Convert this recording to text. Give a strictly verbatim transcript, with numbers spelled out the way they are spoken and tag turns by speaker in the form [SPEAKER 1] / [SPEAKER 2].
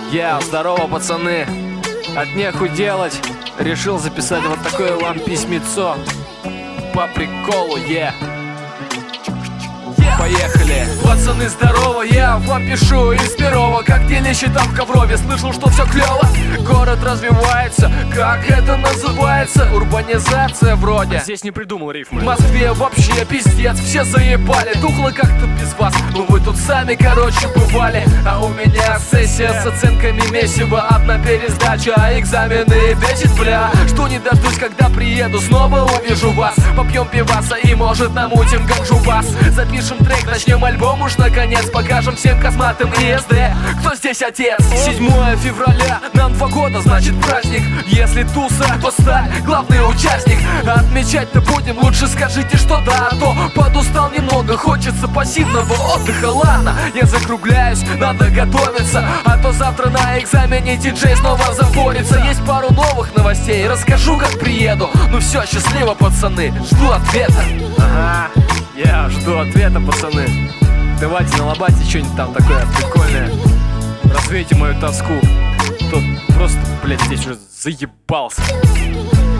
[SPEAKER 1] Я, здорово, пацаны. От неху делать решил записать вот такое вам письмецо. По приколу, е yeah. Поехали. Пацаны, здорово, я вам пишу из Перова. Как делище там в Коврове, слышал, что все клево. Город развивается, как это называется? Урбанизация вроде.
[SPEAKER 2] Здесь не придумал рифмы.
[SPEAKER 1] В Москве вообще пиздец, все заебали. Тухло как-то без вас, ну вы тут сами, короче, бывали. А у меня сессия с оценками месиво. Одна пересдача, а экзамены бесит, бля. Что не дождусь, когда приеду, снова увижу вас. Попьем пиваса и, может, намутим ганджу вас. Запишем трек, начнем альбом уж наконец. Покажем всем косматым и эс дэ, кто здесь отец. Седьмое февраля, нам два года, значит праздник. Если туса, то сталь, главный участник. Отмечать-то будем, лучше скажите, что да. А то подустал немного, хочется пассивного отдыха. Ладно, я закругляюсь, надо готовиться. А то завтра на экзамене диджей снова запорится. Есть пару новых новостей, расскажу, как приеду. Ну все, счастливо, пацаны, жду ответа. Ага, я жду ответа, пацаны. Давайте налобайте что-нибудь там такое прикольное. Развейте мою тоску. Тут просто, блядь, здесь уже заебался.